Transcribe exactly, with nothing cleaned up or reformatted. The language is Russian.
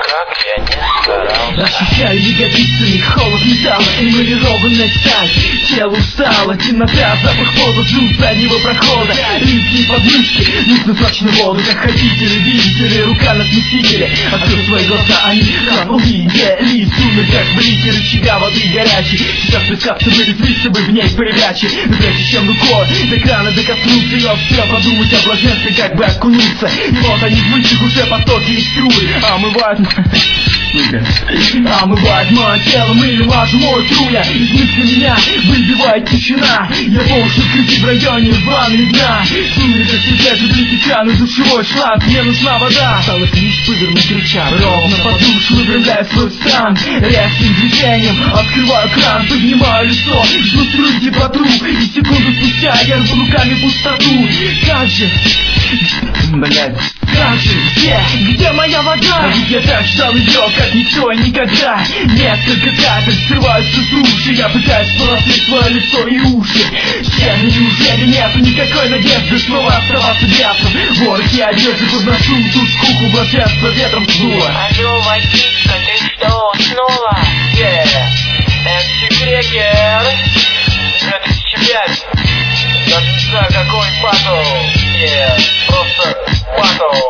как я не старался. Ощущаю ягодицами холод металла, эмалированная сталь. Тело устало, темнота, запах пота, звук заднего прохода. Липкие подмышки, нужно срочно воду. Как хотите, видите, рука на смесителе. Открыл свои глаза, они там увидели. В сумерках блики, рычага воды горячей. Сейчас плескаться были вниз, чтобы в ней прилячи. Но прежде чем рукой до крана докоснуться, я успел подумать о блаженстве, как бы окунуться. И вот они в мыслях уже потоки и струи омывают Омывает мое тело, мылью мажу мой струя. Из мысли меня выбивает тишина. Я должен кричать в районе ванны дна. Сумерка светлее же блики крана, душевой шланг. Мне нужна вода. Осталось лишь повернуть рычаг. Ровно под душ выпрямляю свой стан. Резким движением открываю кран, поднимаю лицо, жду струи теплоту. И секунду спустя я рву руками пустоту. Как же, блять, как же, где, где моя вода? А ведь я так ждал ее, как никто и никогда. Несколько капель срываются с уши. Я пытаюсь полоснуть свое лицо и уши. Чем неужели нет никакой надежды снова оставаться бедным? Ворохи одежды подношу ту скуку, блаженство ветром сдуло. Алло, водичка, ты что, снова? Yeah, эм си Крекер, две тысячи пять. Даже не знаю, какой батл. Yeah, просто батл.